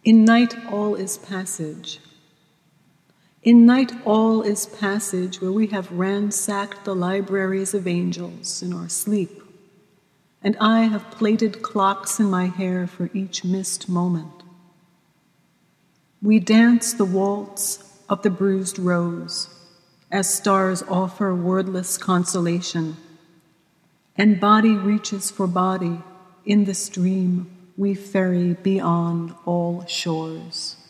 In night all is passage. In night all is passage, where we have ransacked the libraries of angels in our sleep, and I have plaited clocks in my hair for each missed moment. We dance the waltz of the bruised rose, as stars offer wordless consolation, and body reaches for body in this dream we ferry beyond all shores.